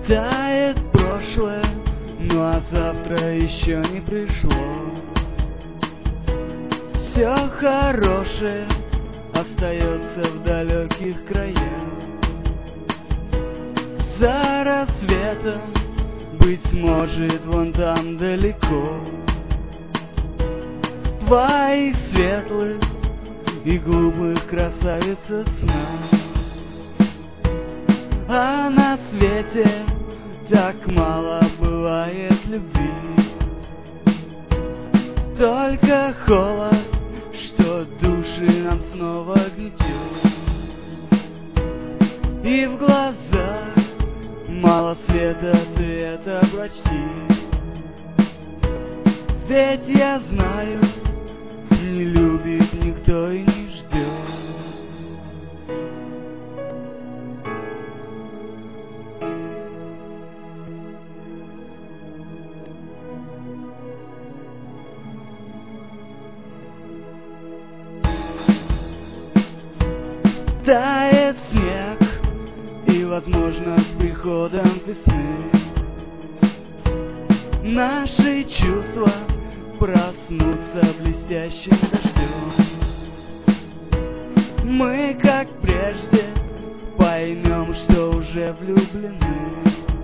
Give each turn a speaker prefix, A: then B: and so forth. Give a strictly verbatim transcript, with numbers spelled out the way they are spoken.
A: Тает прошлое, ну а завтра еще не пришло. Все хорошее остается в далеких краях. За рассветом, быть может, вон там далеко, в твоих светлых и глупых красавица сна. А на свете так мало бывает любви, только холод, что души нам снова гнетет. И в глазах мало света, ты это прочти. Ведь я знаю, не любит никто и не ждет. Тает снег, и, возможно, с приходом весны наши чувства проснутся блестящим дождем. Мы, как прежде, поймем, что уже влюблены.